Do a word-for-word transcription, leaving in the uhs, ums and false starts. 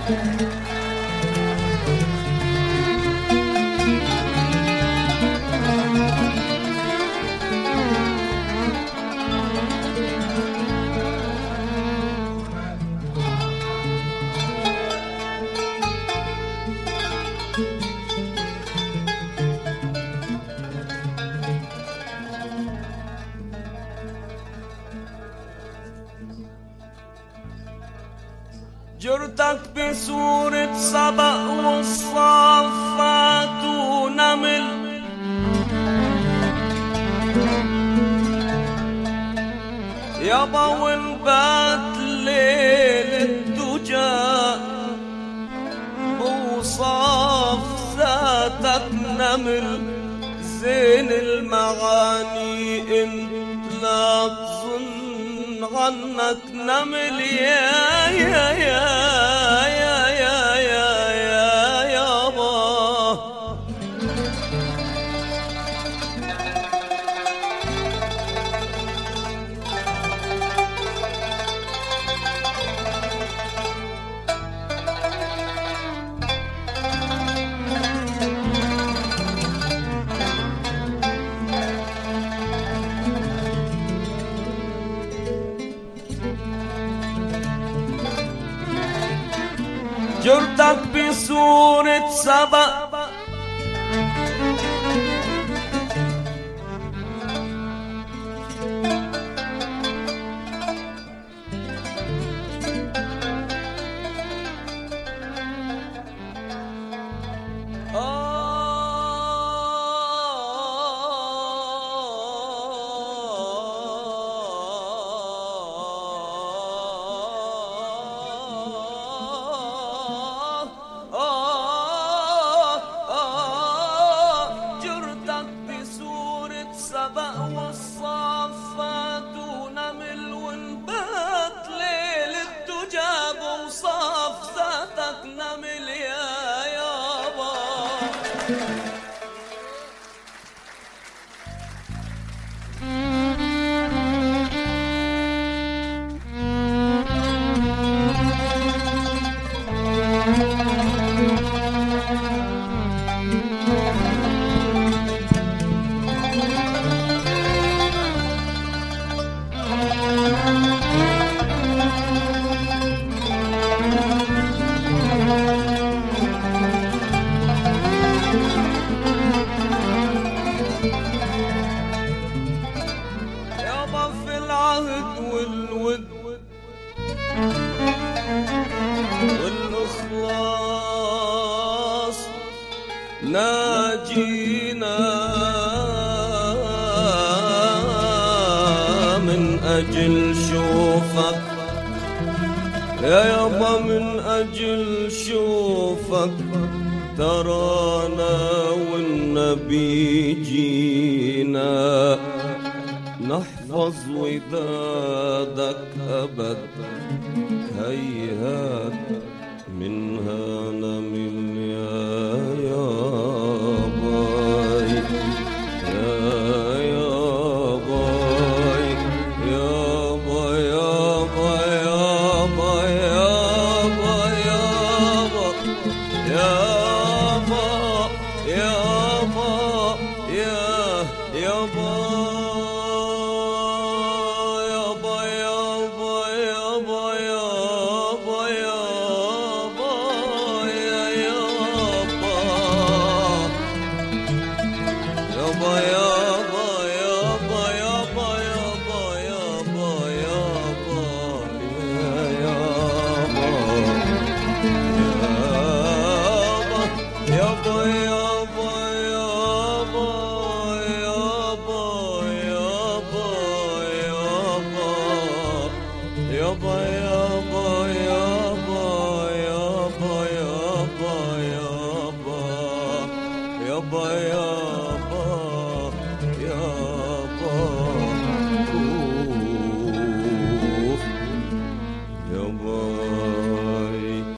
جرتك بصورة سبق والصافات ونمل، يابا ونبات ليل الدجى بوصاف ذاتك نمل. زين المعاني انت لا تظن عنك نمل يا يا يا يا يا يا يا يابا. جرتك بصورة سبق والصافات ونمل ونبات ليل الدجى بوصاف ذاتك نمل يا يابا. والود والإخلاص ناجينا من أجل شوفك يا يابا، من أجل شوفك ترانا والنبي جينا نحفظ ودادك أبد. هيهات منها نمل يا ياباي يا ياباي يابا يابا يابا يابا يابا يابا يابا يا يابا يابا يابا يابا يابا يابا يابا يابا يابا